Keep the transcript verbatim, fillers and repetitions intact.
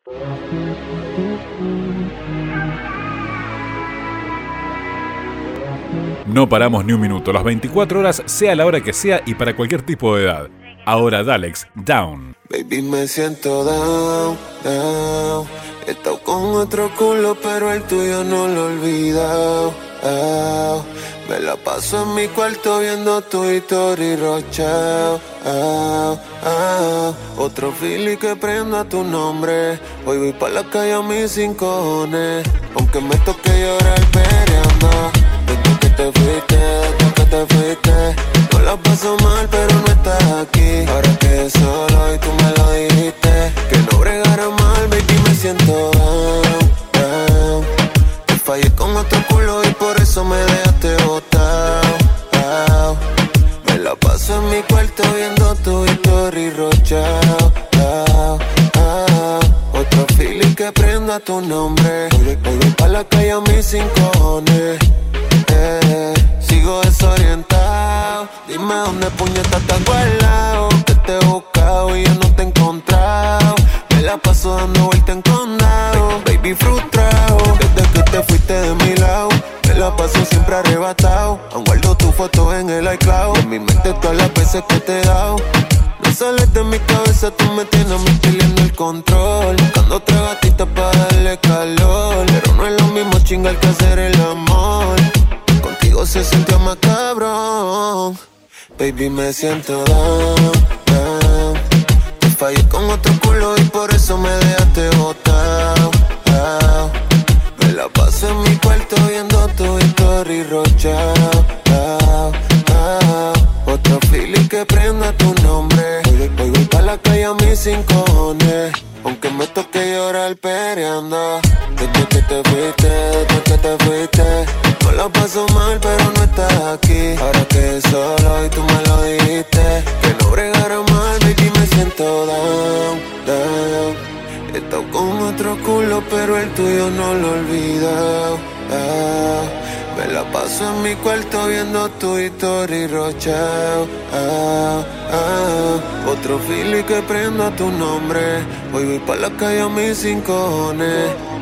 No paramos ni un minuto, las veinticuatro horas, sea la hora que sea y para cualquier tipo de edad. Ahora Dalex, Down. Baby, me siento down, down. He estado con otro culo, pero el tuyo no lo he olvidado. Oh, me la paso en mi cuarto viendo tu historia y rochao. Oh, oh, otro feeling que prendo a tu nombre. Hoy voy pa' la calle a mis sin cojones. Aunque me toque llorar peleando. Desde que te fuiste, desde que te fuiste. No la paso mal, pero no estás aquí. Ahora que solo y tú me lo dijiste. Que no bregara mal, baby, me siento down, down. Te fallé con otro culo y por eso me dejaste botado. Oh, me la paso en mi cuarto viendo tu historia y rochao. Oh, oh, otro feeling que prendo a tu nombre. Hoy voy pa' la calle a mis sin cojones. Eh, sigo desorientado. Dime dónde puñetas estás guardado. Que te he buscado y yo no te he encontrado. Me la paso dando vuelta en condado. Baby, frustrado. Desde que te fuiste de mi lado. Me la paso siempre arrebatado. Aún guardo tu foto en el iCloud. En mi mente todas las veces que te he dado. No sales de mi cabeza, tú me tienes a mí peleando el control. Buscando otra gatita para darle calor. Pero no es lo mismo chingar que hacer el amor. Contigo se sintió más cabrón. Baby, me siento down, down. Te fallé con otro culo y por eso me dejaste botado. Oh, me la paso en mi cuarto viendo tu historia y rochao. Oh, oh, otro feeling que prenda tu nombre. Hoy, hoy voy pa' la calle a mis sin cojones. Aunque me toque llorar peleando. Desde que te fuiste, desde que te fuiste. No la paso mal, pero no estás aquí. Ahora que solo y tú me lo dijiste. Que no bregara mal, baby, me siento down, down. He estado con otro culo, pero el tuyo no lo he olvidado. Ah, me la paso en mi cuarto viendo tu historia y rochao. Ah, ah, otro feeling que prendo a tu nombre. Hoy voy pa' la calle a mis sin cojones.